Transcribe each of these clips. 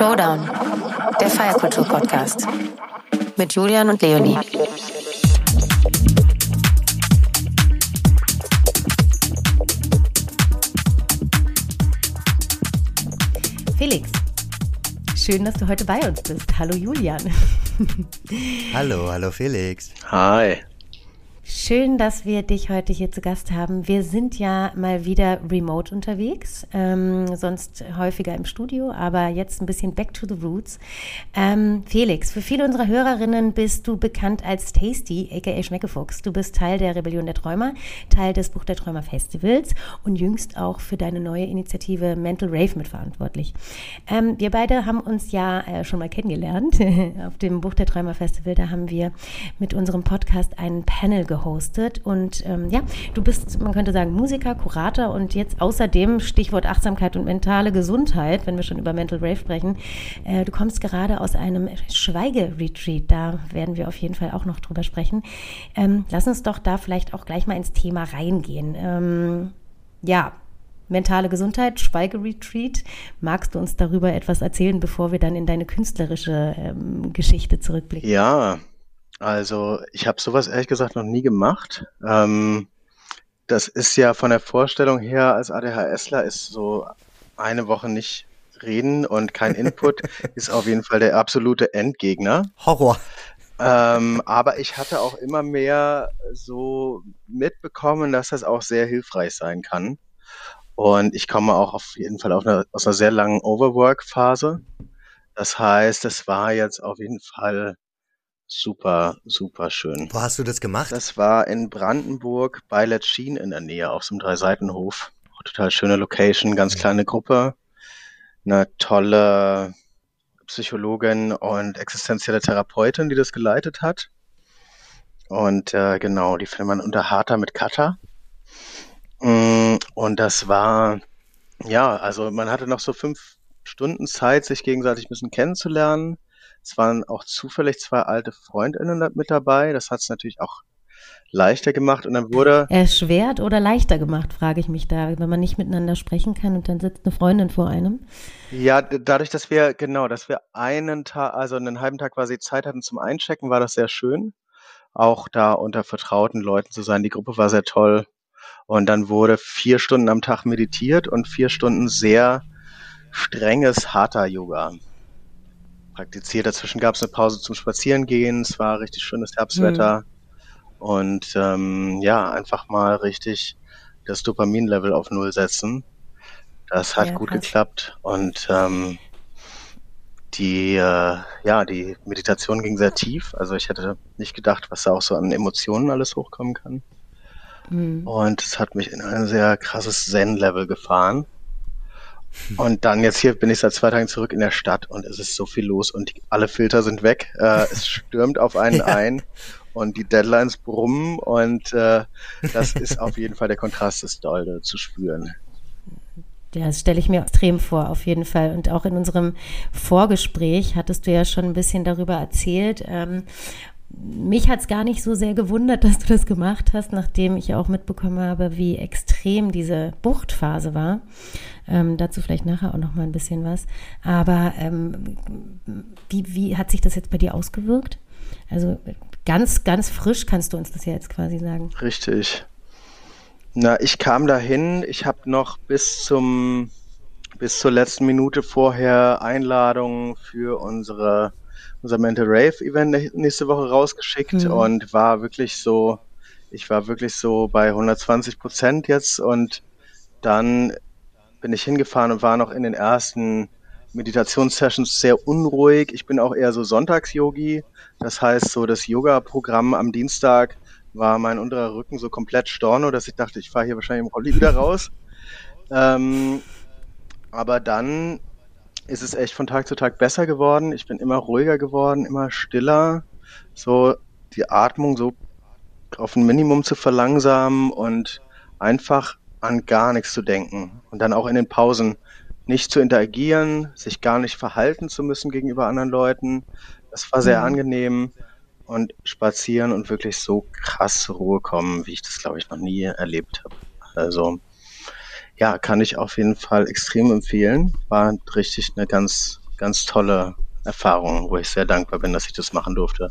Showdown, der Feierkultur-Podcast mit Julian und Leonie. Felix, schön, dass du heute bei uns bist. Hallo Julian. Hallo Felix. Hi. Schön, dass wir dich heute hier zu Gast haben. Wir sind ja mal wieder remote unterwegs, sonst häufiger im Studio, aber jetzt ein bisschen back to the roots. Felix, für viele unserer Hörerinnen bist du bekannt als Tasty, aka Schmeckefuchs. Du bist Teil der Rebellion der Träumer, Teil des Buch der Träumer Festivals und jüngst auch für deine neue Initiative Mental Rave mitverantwortlich. Wir beide haben uns ja schon mal kennengelernt auf dem Buch der Träumer Festival. Da haben wir mit unserem Podcast einen Panel gehostet und du bist, man könnte sagen, Musiker, Kurator und jetzt außerdem Stichwort Achtsamkeit und mentale Gesundheit, wenn wir schon über Mental Rave sprechen. Du kommst gerade aus einem Schweigeretreat, da werden wir auf jeden Fall auch noch drüber sprechen. Lass uns doch da vielleicht auch gleich mal ins Thema reingehen. Mentale Gesundheit, Schweigeretreat. Magst du uns darüber etwas erzählen, bevor wir dann in deine künstlerische Geschichte zurückblicken? Ja, also ich habe sowas ehrlich gesagt noch nie gemacht. Das ist ja von der Vorstellung her, als ADHSler ist so eine Woche nicht reden und kein Input, ist auf jeden Fall der absolute Endgegner. Horror. Aber ich hatte auch immer mehr so mitbekommen, dass das auch sehr hilfreich sein kann. Und ich komme auch auf jeden Fall aus einer sehr langen Overwork-Phase. Das heißt, es war jetzt auf jeden Fall super, super schön. Wo hast du das gemacht? Das war in Brandenburg bei Letschin in der Nähe auf so einem Dreiseitenhof. Total schöne Location, ganz kleine Gruppe. Eine tolle Psychologin und existenzielle Therapeutin, die das geleitet hat. Und genau, die findet man unter Harter mit Kata. Und das war, also man hatte noch so 5 Stunden Zeit, sich gegenseitig ein bisschen kennenzulernen. Es waren auch zufällig 2 alte FreundInnen mit dabei. Das hat es natürlich auch leichter gemacht. Und dann wurde... Erschwert oder leichter gemacht, frage ich mich da, wenn man nicht miteinander sprechen kann und dann sitzt eine Freundin vor einem. Ja, dadurch, dass wir einen Tag, also einen halben Tag quasi Zeit hatten zum Einchecken, war das sehr schön. Auch da unter vertrauten Leuten zu sein. Die Gruppe war sehr toll. Und dann wurde 4 Stunden am Tag meditiert und 4 Stunden sehr strenges Hatha-Yoga praktiziert. Dazwischen gab es eine Pause zum Spazierengehen. Es war richtig schönes Herbstwetter. Und einfach mal richtig das Dopamin-Level auf 0 setzen. Das hat gut geklappt. Und die Meditation ging sehr tief. Also ich hätte nicht gedacht, was da auch so an Emotionen alles hochkommen kann. Und es hat mich in ein sehr krasses Zen-Level gefahren. Und dann jetzt hier bin ich seit 2 Tagen zurück in der Stadt und es ist so viel los und alle Filter sind weg. Es stürmt auf einen ein und die Deadlines brummen und das ist auf jeden Fall, der Kontrast ist doll zu spüren. Ja, das stelle ich mir extrem vor, auf jeden Fall. Und auch in unserem Vorgespräch hattest du ja schon ein bisschen darüber erzählt. Mich hat es gar nicht so sehr gewundert, dass du das gemacht hast, nachdem ich auch mitbekommen habe, wie extrem diese Buchtphase war. Dazu vielleicht nachher auch noch mal ein bisschen was. Aber wie hat sich das jetzt bei dir ausgewirkt? Also ganz, ganz frisch kannst du uns das ja jetzt quasi sagen. Richtig. Na, ich kam dahin, ich habe noch bis zur letzten Minute vorher Einladungen für unser Mental Rave Event nächste Woche rausgeschickt und ich war wirklich so bei 120% jetzt und dann bin ich hingefahren und war noch in den ersten Meditationssessions sehr unruhig. Ich bin auch eher so Sonntags-Yogi, das heißt so das Yoga-Programm am Dienstag war mein unterer Rücken so komplett storno, dass ich dachte, ich fahre hier wahrscheinlich im Rolli wieder raus. Aber dann ist es echt von Tag zu Tag besser geworden. Ich bin immer ruhiger geworden, immer stiller, so die Atmung so auf ein Minimum zu verlangsamen und einfach an gar nichts zu denken. Und dann auch in den Pausen nicht zu interagieren, sich gar nicht verhalten zu müssen gegenüber anderen Leuten. Das war sehr angenehm. Und spazieren und wirklich so krass zur Ruhe kommen, wie ich das, glaube ich, noch nie erlebt habe. Also ja, kann ich auf jeden Fall extrem empfehlen. War richtig eine ganz ganz tolle Erfahrung, wo ich sehr dankbar bin, dass ich das machen durfte.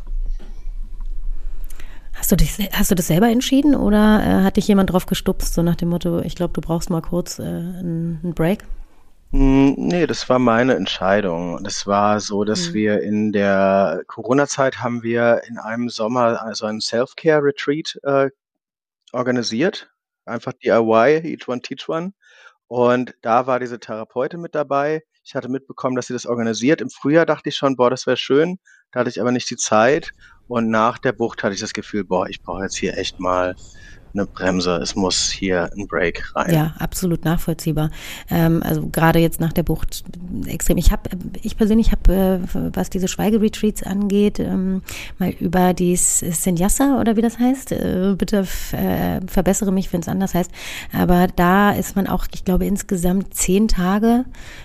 Hast du das selber entschieden oder hat dich jemand drauf gestupst, so nach dem Motto, ich glaube, du brauchst mal kurz einen Break? Nee, das war meine Entscheidung. Das war so, dass wir in der Corona-Zeit haben wir in einem Sommer also einen Self-Care-Retreat organisiert. Einfach DIY, Each One Teach One. Und da war diese Therapeutin mit dabei. Ich hatte mitbekommen, dass sie das organisiert. Im Frühjahr dachte ich schon, boah, das wäre schön. Da hatte ich aber nicht die Zeit. Und nach der Bucht hatte ich das Gefühl, boah, ich brauche jetzt hier echt mal eine Bremse. Es muss hier ein Break rein. Ja, absolut nachvollziehbar. Also gerade jetzt nach der Bucht extrem. Ich persönlich habe, was diese Schweigeretreats angeht, mal über die Sannyasa oder wie das heißt. Bitte verbessere mich, wenn es anders heißt. Aber da ist man auch, ich glaube, insgesamt 10 Tage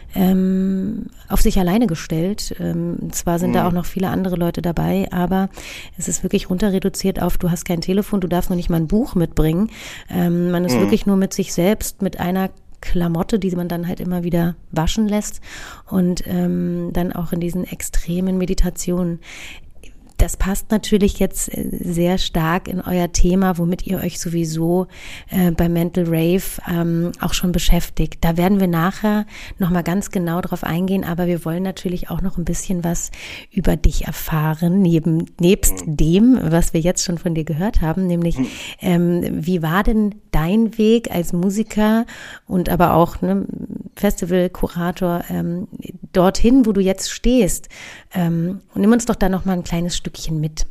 auf sich alleine gestellt. Zwar sind da auch noch viele andere Leute dabei, aber es ist wirklich runter reduziert auf, du hast kein Telefon, du darfst noch nicht mal ein Buch mitbringen. Man ist wirklich nur mit sich selbst, mit einer Klamotte, die man dann halt immer wieder waschen lässt und dann auch in diesen extremen Meditationen. Das passt natürlich jetzt sehr stark in euer Thema, womit ihr euch sowieso bei Mental Rave auch schon beschäftigt. Da werden wir nachher nochmal ganz genau drauf eingehen, aber wir wollen natürlich auch noch ein bisschen was über dich erfahren, nebst dem, was wir jetzt schon von dir gehört haben, nämlich wie war denn dein Weg als Musiker und aber auch Festivalkurator dorthin, wo du jetzt stehst? Und nimm uns doch da noch mal ein kleines Stückchen mit.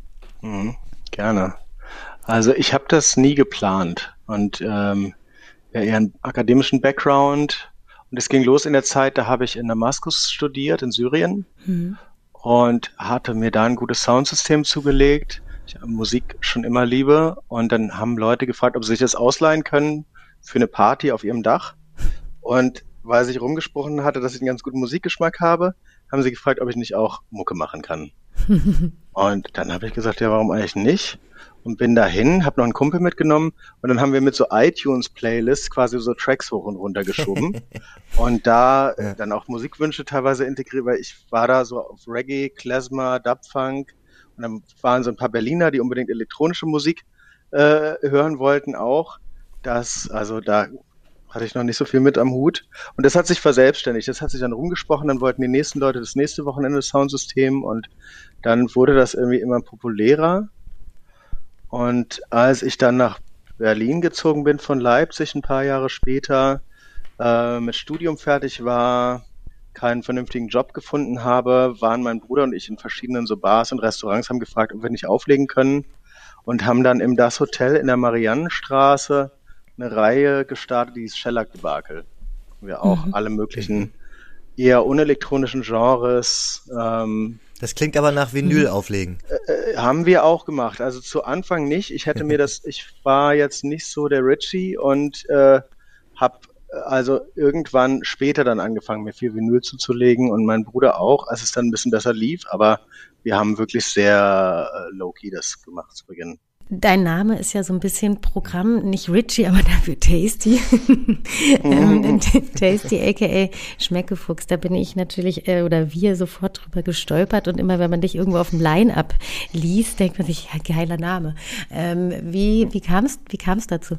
Gerne. Also ich habe das nie geplant und eher einen akademischen Background. Und es ging los in der Zeit, da habe ich in Damaskus studiert, in Syrien, und hatte mir da ein gutes Soundsystem zugelegt. Ich habe Musik schon immer liebe. Und dann haben Leute gefragt, ob sie sich das ausleihen können für eine Party auf ihrem Dach. Und weil sich rumgesprochen hatte, dass ich einen ganz guten Musikgeschmack habe, haben sie gefragt, ob ich nicht auch Mucke machen kann. Und dann habe ich gesagt, ja, warum eigentlich nicht? Und bin dahin, habe noch einen Kumpel mitgenommen und dann haben wir mit so iTunes-Playlists quasi so Tracks hoch und runter geschoben und da dann auch Musikwünsche teilweise integriert, weil ich war da so auf Reggae, Klezmer, Dubfunk und dann waren so ein paar Berliner, die unbedingt elektronische Musik hören wollten auch. Also da hatte ich noch nicht so viel mit am Hut. Und das hat sich verselbstständigt. Das hat sich dann rumgesprochen. Dann wollten die nächsten Leute das nächste Wochenende das Soundsystem. Und dann wurde das irgendwie immer populärer. Und als ich dann nach Berlin gezogen bin von Leipzig, ein paar Jahre später, mit Studium fertig war, keinen vernünftigen Job gefunden habe, waren mein Bruder und ich in verschiedenen so Bars und Restaurants, haben gefragt, ob wir nicht auflegen können. Und haben dann im Das Hotel in der Mariannenstraße eine Reihe gestartet, die hieß Shellac-Debakel. Wir auch alle möglichen eher unelektronischen Genres. Das klingt aber nach Vinyl auflegen. Haben wir auch gemacht. Also zu Anfang nicht. Ich war jetzt nicht so der Richie und habe also irgendwann später dann angefangen, mir viel Vinyl zuzulegen und mein Bruder auch, als es dann ein bisschen besser lief. Aber wir haben wirklich sehr low-key das gemacht zu Beginn. Dein Name ist ja so ein bisschen Programm, nicht Richie, aber dafür Tasty. Tasty, aka Schmeckefuchs, da bin ich natürlich, oder wir sofort drüber gestolpert und immer, wenn man dich irgendwo auf dem Line-Up liest, denkt man sich, ja, geiler Name. Wie kam's dazu?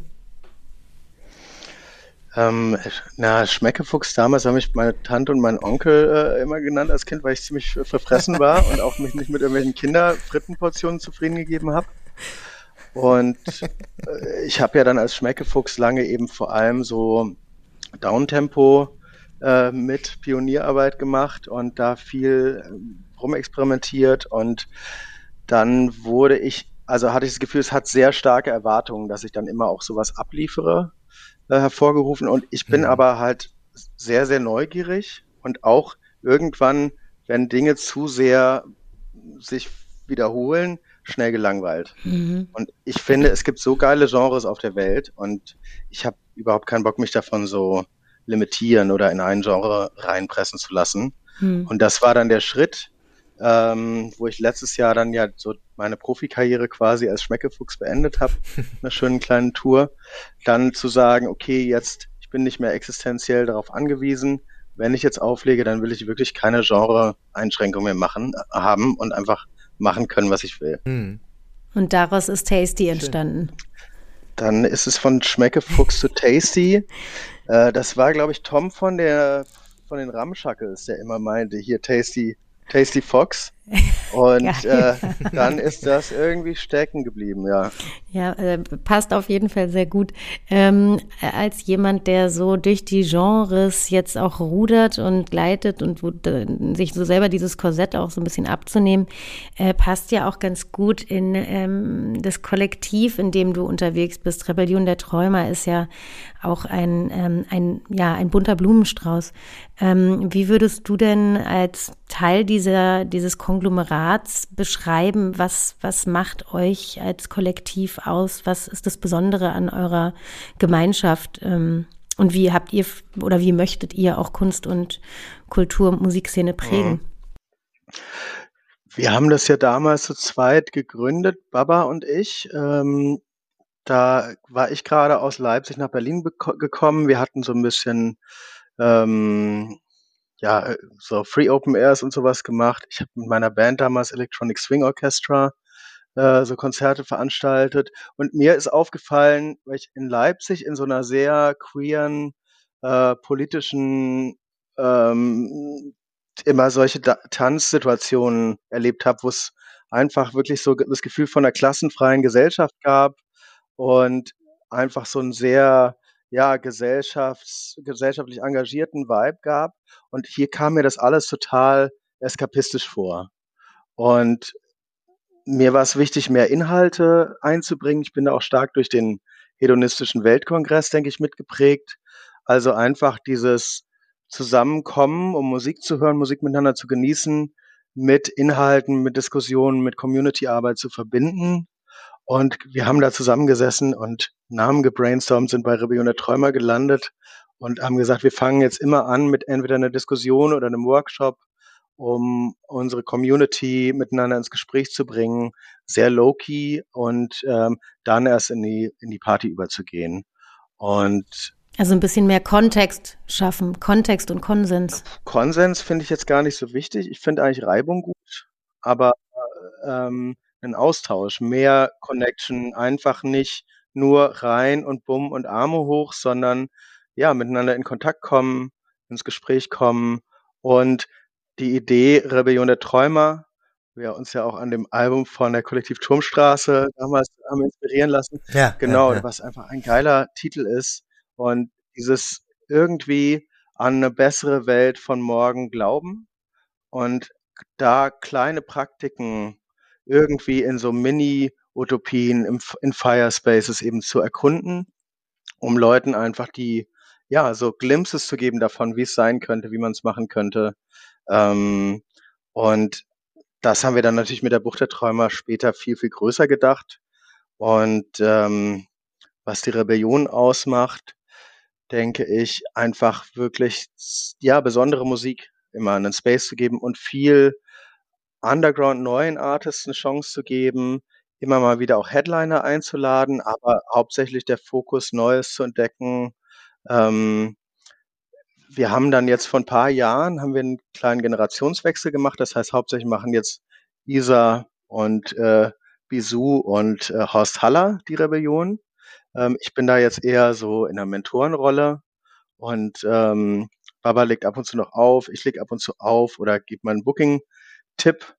Schmeckefuchs damals haben mich meine Tante und mein Onkel immer genannt als Kind, weil ich ziemlich verfressen war und auch mich nicht mit irgendwelchen Kinderfrittenportionen zufrieden gegeben habe. Und ich habe ja dann als Schmeckefuchs lange eben vor allem so Downtempo mit Pionierarbeit gemacht und da viel rumexperimentiert und dann hatte ich das Gefühl, es hat sehr starke Erwartungen, dass ich dann immer auch sowas abliefere, hervorgerufen und ich bin aber halt sehr, sehr neugierig und auch irgendwann, wenn Dinge zu sehr sich wiederholen, schnell gelangweilt. Und ich finde, es gibt so geile Genres auf der Welt und ich habe überhaupt keinen Bock, mich davon so limitieren oder in ein Genre reinpressen zu lassen. Und das war dann der Schritt, wo ich letztes Jahr dann ja so meine Profikarriere quasi als Schmeckefuchs beendet habe, einer schönen kleinen Tour, dann zu sagen, okay, ich bin nicht mehr existenziell darauf angewiesen, wenn ich jetzt auflege, dann will ich wirklich keine Genre-Einschränkung mehr haben und einfach machen können, was ich will. Hm. Und daraus ist Tasty entstanden. Dann ist es von Schmeckefuchs zu Tasty. Das war, glaube ich, Tom von den Ramschackels, der immer meinte, hier Tasty Fox. Und dann ist das irgendwie stecken geblieben, ja. Ja, passt auf jeden Fall sehr gut. Als jemand, der so durch die Genres jetzt auch rudert und gleitet und sich so selber dieses Korsett auch so ein bisschen abzunehmen, passt ja auch ganz gut in das Kollektiv, in dem du unterwegs bist. Rebellion der Träumer ist ja auch ein bunter Blumenstrauß. Wie würdest du denn als Teil dieses Konglomerats beschreiben, was macht euch als Kollektiv aus? Was ist das Besondere an eurer Gemeinschaft? Und wie habt ihr oder wie möchtet ihr auch Kunst- und Kultur- und Musikszene prägen? Wir haben das ja damals zu zweit gegründet, Baba und ich. Da war ich gerade aus Leipzig nach Berlin gekommen. Wir hatten so ein bisschen so Free Open Airs und sowas gemacht. Ich habe mit meiner Band damals Electronic Swing Orchestra so Konzerte veranstaltet. Und mir ist aufgefallen, weil ich in Leipzig in so einer sehr queeren, politischen, immer solche Tanzsituationen erlebt habe, wo es einfach wirklich so das Gefühl von einer klassenfreien Gesellschaft gab und einfach so ein sehr, ja, gesellschaftlich engagierten Vibe gab. Und hier kam mir das alles total eskapistisch vor. Und mir war es wichtig, mehr Inhalte einzubringen. Ich bin da auch stark durch den hedonistischen Weltkongress, denke ich, mitgeprägt. Also einfach dieses Zusammenkommen, um Musik zu hören, Musik miteinander zu genießen, mit Inhalten, mit Diskussionen, mit Community-Arbeit zu verbinden. Und wir haben da zusammengesessen und Namen gebrainstormt, sind bei Rebellion der Träumer gelandet und haben gesagt, wir fangen jetzt immer an mit entweder einer Diskussion oder einem Workshop, um unsere Community miteinander ins Gespräch zu bringen, sehr low-key und dann erst in die Party überzugehen. Und Also ein bisschen mehr Kontext schaffen, Kontext und Konsens. Konsens finde ich jetzt gar nicht so wichtig. Ich finde eigentlich Reibung gut, aber 'nen Austausch, mehr Connection, einfach nicht nur rein und bumm und Arme hoch, sondern ja, miteinander in Kontakt kommen, ins Gespräch kommen. Und die Idee Rebellion der Träumer, wir uns ja auch an dem Album von der Kollektiv Turmstraße damals haben inspirieren lassen. Ja, ja, Genau, ja. was einfach ein geiler Titel ist und dieses irgendwie an 'ne bessere Welt von morgen glauben und da kleine Praktiken irgendwie in so Mini-Utopien in Firespaces eben zu erkunden, um Leuten einfach so Glimpses zu geben davon, wie es sein könnte, wie man es machen könnte. Ähm, und das haben wir dann natürlich mit der Bucht der Träumer später viel, viel größer gedacht. Und was die Rebellion ausmacht, denke ich, einfach wirklich ja, besondere Musik immer einen Space zu geben und viel Underground neuen Artists 'ne Chance zu geben, immer mal wieder auch Headliner einzuladen, aber hauptsächlich der Fokus, Neues zu entdecken. Ähm, Wir haben dann jetzt vor 'n paar Jahren haben wir 'n kleinen Generationswechsel gemacht. Das heißt, hauptsächlich machen jetzt Isa und, Bisou und, Horst Haller die Rebellion. Ich bin da jetzt eher so in 'ner Mentorenrolle und, Baba legt ab und zu noch auf, ich lege ab und zu auf oder gebe mal 'n Booking-Tipp,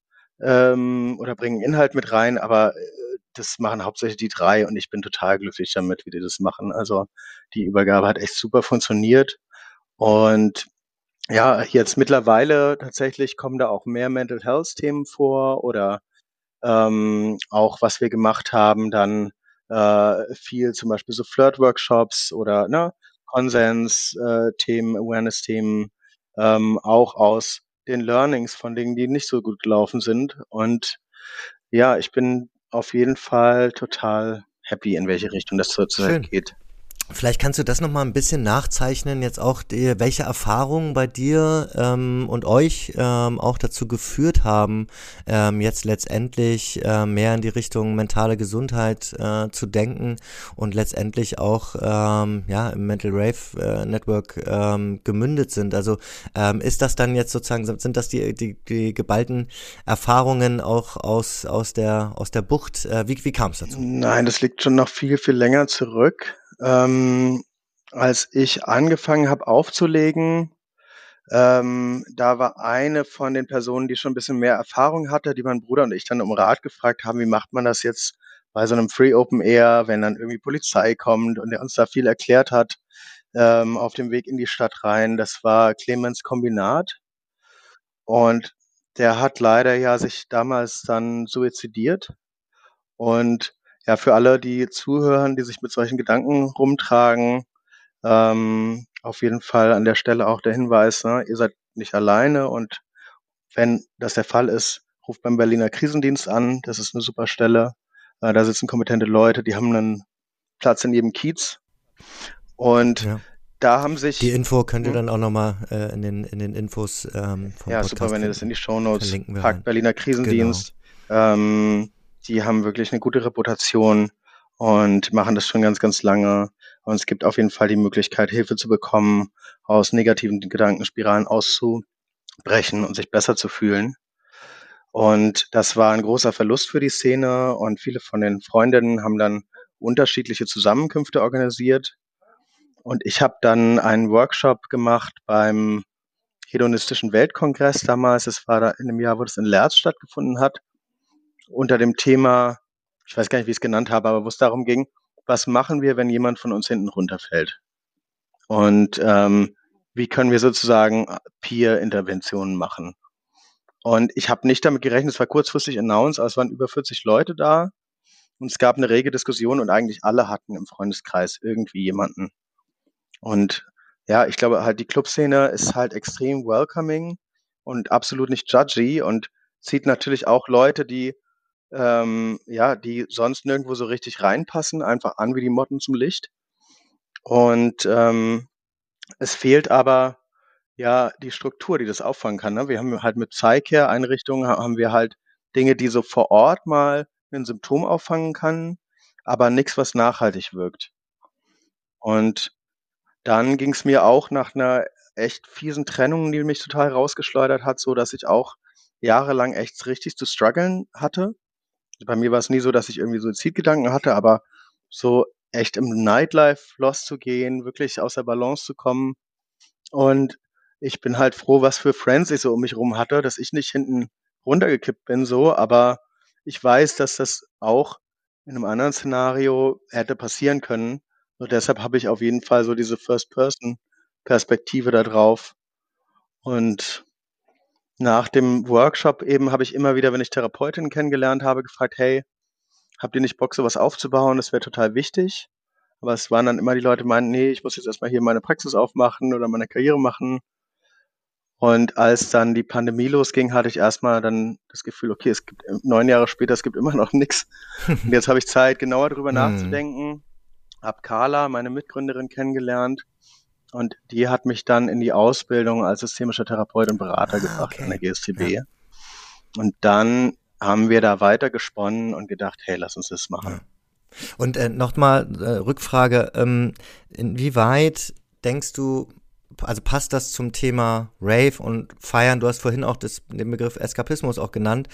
oder bringe 'n Inhalt mit rein, aber, das machen hauptsächlich die 3 und ich bin total glücklich damit, wie die das machen. Also, die Übergabe hat echt super funktioniert und ja, jetzt mittlerweile tatsächlich kommen da auch mehr Mental Health Themen vor oder auch was wir gemacht haben, dann viel zum Beispiel so Flirt-Workshops oder ne, Konsens, Themen, Awareness-Themen, auch aus den Learnings von Dingen, die nicht so gut gelaufen sind. Und ja, ich bin auf jeden Fall total happy, in welche Richtung das zurzeit Schön. geht. Vielleicht kannst du das noch mal ein bisschen nachzeichnen, jetzt auch welche Erfahrungen bei dir und euch auch dazu geführt haben, jetzt letztendlich mehr in die Richtung mentale Gesundheit zu denken und letztendlich auch ja im Mental Rave Network gemündet sind. Also ist das dann jetzt sozusagen, sind das die geballten Erfahrungen auch aus der Bucht? Wie kam es dazu? Nein, das liegt schon noch viel, viel länger zurück. Als ich angefangen habe aufzulegen, da war eine von den Personen, die schon ein bisschen mehr Erfahrung hatte, die mein Bruder und ich dann um Rat gefragt haben: „Wie macht man das jetzt bei so einem Free Open Air, wenn dann irgendwie Polizei kommt?“ Und der uns da viel erklärt hat, auf dem Weg in die Stadt rein. Das war Clemens Kombinat und der hat leider ja sich damals dann suizidiert. Und ja, für alle, die zuhören, die sich mit solchen Gedanken rumtragen, auf jeden Fall an der Stelle auch der Hinweis, ne, ihr seid nicht alleine und wenn das der Fall ist, ruft beim Berliner Krisendienst an. Das ist 'ne super Stelle. Da sitzen kompetente Leute, die haben 'nen Platz in jedem Kiez. Und Ja. da haben Die sich Info könnt ihr mhm, dann auch nochmal in den Infos vom ja, super, Podcast wenn ihr das in die Shownotes verlinken wir packt. rein. Berliner Genau. Krisendienst, die haben wirklich 'ne gute Reputation und machen das schon ganz, ganz lange. Und es gibt auf jeden Fall die Möglichkeit, Hilfe zu bekommen, aus negativen Gedankenspiralen auszubrechen und sich besser zu fühlen. Und das war 'n großer Verlust für die Szene und viele von den Freundinnen haben dann unterschiedliche Zusammenkünfte organisiert. Und ich habe dann einen Workshop gemacht beim Hedonistischen Weltkongress damals. Das war da in dem Jahr, wo das in Leerz stattgefunden hat, unter dem Thema, ich weiß gar nicht, wie ich es genannt habe, aber wo es darum ging: „Was machen wir, wenn jemand von uns hinten runterfällt?“ Und, wie können wir sozusagen Peer-Interventionen machen? Und ich habe nicht damit gerechnet, es war kurzfristig announced, aber es waren über 40 Leute da und es gab 'ne rege Diskussion und eigentlich alle hatten im Freundeskreis irgendwie jemanden. Und ja, ich glaube halt, die Clubszene ist halt extrem welcoming und absolut nicht judgy und zieht natürlich auch Leute, die, ja, die sonst nirgendwo so richtig reinpassen, einfach an wie die Motten zum Licht. Und, es fehlt aber, ja, die Struktur, die das auffangen kann, ne? Wir haben halt mit Psycare-Einrichtungen haben wir halt Dinge, die so vor Ort mal 'nen Symptom auffangen kann, aber nix, was nachhaltig wirkt. Und dann ging's mir auch nach 'ner echt fiesen Trennung, die mich total rausgeschleudert hat, so, dass ich auch jahrelang echt richtig zu struggeln hatte. Bei mir war's nie so, dass ich irgendwie Suizidgedanken hatte, aber so echt im Nightlife lost zu gehen, wirklich aus der Balance zu kommen. Und ich bin halt froh, was für Friends ich so um mich rum hatte, dass ich nicht hinten runtergekippt bin so, aber ich weiß, dass das auch in 'nem anderen Szenario hätte passieren können. Und deshalb habe ich auf jeden Fall so diese First-Person-Perspektive da drauf. Und nach dem Workshop eben habe ich immer wieder, wenn ich Therapeutinnen kennengelernt habe, gefragt: „Hey, habt ihr nicht Bock, so was aufzubauen? Das wäre total wichtig.“ Aber es waren dann immer die Leute, die meinten: „Ne, ich muss jetzt erst mal hier meine Praxis aufmachen oder meine Karriere machen.“ Und als dann die Pandemie losging, hatte ich erst mal dann das Gefühl: „Okay, es gibt 9 Jahre später, es gibt immer noch nix.“ Und jetzt habe ich Zeit, genauer drüber Hm. nachzudenken, habe Carla, meine Mitgründerin, kennengelernt und die hat mich dann in die Ausbildung als systemischer Therapeut und Berater Ah, gebracht an der okay. Ja, GSTB. Und dann haben wir da weiter gesponnen und gedacht: „Hey, lass uns das machen.“ ja. Und nochmal Rückfrage, inwieweit denkst du, also passt das zum Thema Rave und Feiern? Du hast vorhin auch den Begriff Eskapismus auch genannt.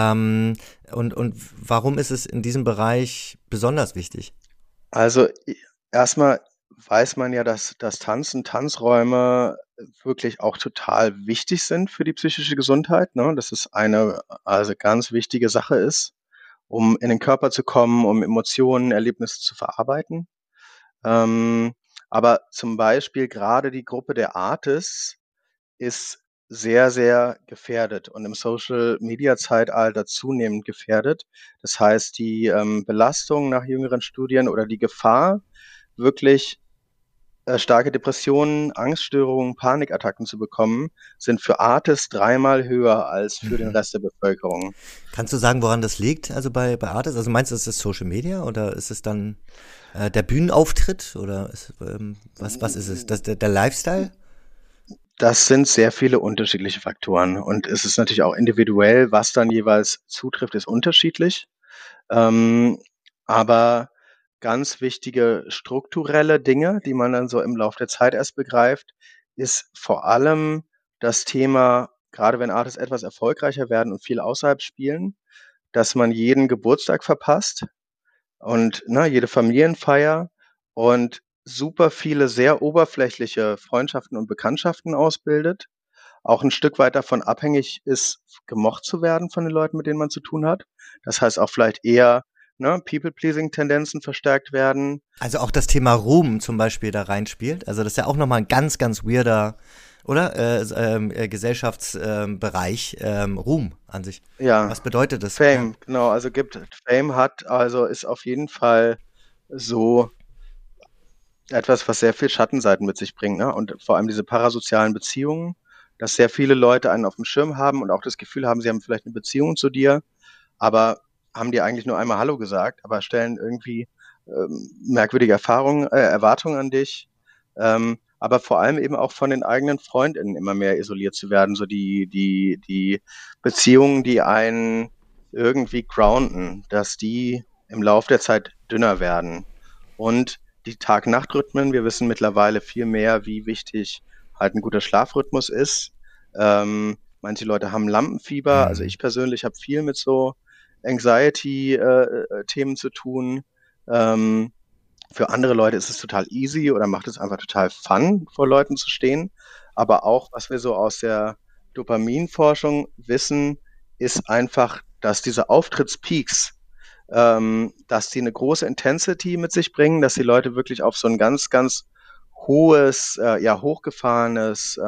Und warum ist es in diesem Bereich besonders wichtig? Also, erst mal weiß man ja, dass Tanzräume wirklich auch total wichtig sind für die psychische Gesundheit, ne? Dass es eine also ganz wichtige Sache ist, um in den Körper zu kommen, um Emotionen, Erlebnisse zu verarbeiten. Ähm, aber zum Beispiel grade die Gruppe der Artists ist sehr, sehr gefährdet und im Social-Media-Zeitalter zunehmend gefährdet. Das heißt, die, Belastung nach jüngeren Studien oder die Gefahr, wirklich, starke Depressionen, Angststörungen, Panikattacken zu bekommen, sind für Artists dreimal höher als für den Mhm. Rest der Bevölkerung. Kannst du sagen, woran das liegt? Also bei Artis? Also meinst du, ist es Social Media oder ist es dann der Bühnenauftritt oder was ist es? Der Lifestyle? Das sind sehr viele unterschiedliche Faktoren und es ist natürlich auch individuell, was dann jeweils zutrifft, ist unterschiedlich. Ähm, aber ganz wichtige strukturelle Dinge, die man dann so im Lauf der Zeit erst begreift, ist vor allem das Thema, gerade wenn Artists etwas erfolgreicher werden und viel außerhalb spielen, dass man jeden Geburtstag verpasst und, ne, jede Familienfeier und super viele sehr oberflächliche Freundschaften und Bekanntschaften ausbildet, auch ein Stück weit davon abhängig ist, gemocht zu werden von den Leuten, mit denen man zu tun hat. Das heißt auch vielleicht eher, ne, People-Pleasing-Tendenzen verstärkt werden. Also auch das Thema Ruhm zum Beispiel da reinspielt. Also das ist ja auch nochmal ein ganz, ganz weirder, oder? Gesellschaftsbereich, Ruhm an sich. Ja, Was bedeutet das? Ja. Fame, genau, also ist auf jeden Fall so etwas, was sehr viel Schattenseiten mit sich bringt, ne? Und vor allem diese parasozialen Beziehungen, dass sehr viele Leute einen auf dem Schirm haben und auch das Gefühl haben, sie haben vielleicht eine Beziehung zu dir, aber haben dir eigentlich nur einmal Hallo gesagt, aber stellen irgendwie merkwürdige Erwartungen an dich. Aber vor allem eben auch von den eigenen FreundInnen immer mehr isoliert zu werden, so die Beziehungen, die einen irgendwie grounden, dass die im Lauf der Zeit dünner werden. Und die Tag-Nacht-Rhythmen, wir wissen mittlerweile viel mehr, wie wichtig halt ein guter Schlafrhythmus ist. Manche Leute haben Lampenfieber, also Mhm. ich persönlich habe viel mit so Anxiety-Themen zu tun. Ähm, für andere Leute ist es total easy oder macht es einfach total Fun, vor Leuten zu stehen. Aber auch, was wir so aus der Dopaminforschung wissen, ist einfach, dass diese Auftrittspeaks, dass die eine große Intensity mit sich bringen, dass die Leute wirklich auf so ein ganz, ganz hohes, ja, hochgefahrenes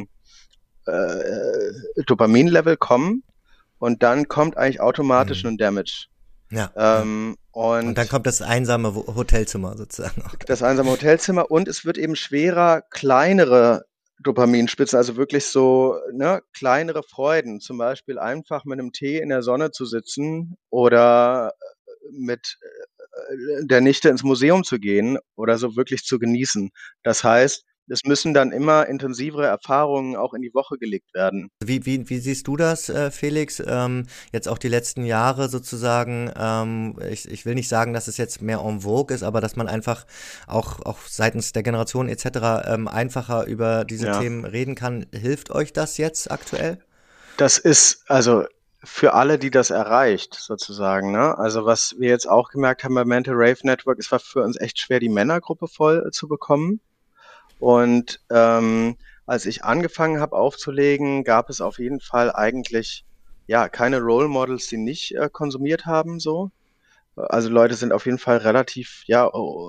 Dopaminlevel kommen und dann kommt eigentlich automatisch Mhm. ein Damage. Ja, ja. Ähm, Und dann und kommt das einsame Hotelzimmer sozusagen auch das dann. einsame Hotelzimmer und es wird eben schwerer, kleinere Dopaminspitzen, also wirklich so, ne, kleinere Freuden, zum Beispiel einfach mit einem Tee in der Sonne zu sitzen oder mit der Nichte ins Museum zu gehen oder so wirklich zu genießen. Das heißt, es müssen dann immer intensivere Erfahrungen auch in die Woche gelegt werden. Wie siehst du das, Felix? Jetzt auch die letzten Jahre sozusagen, ich will nicht sagen, dass es jetzt mehr en vogue ist, aber dass man einfach auch seitens der Generation etc. Einfacher über diese Ja. Themen reden kann. Hilft euch das jetzt aktuell? Das ist also für alle, die das erreicht, sozusagen, ne? Also, was wir jetzt auch gemerkt haben beim Mental Rave Network, es war für uns echt schwer, die Männergruppe voll zu bekommen. Und als ich angefangen habe aufzulegen, gab es auf jeden Fall eigentlich ja keine Role Models, die nicht konsumiert haben, so. Also Leute sind auf jeden Fall relativ ja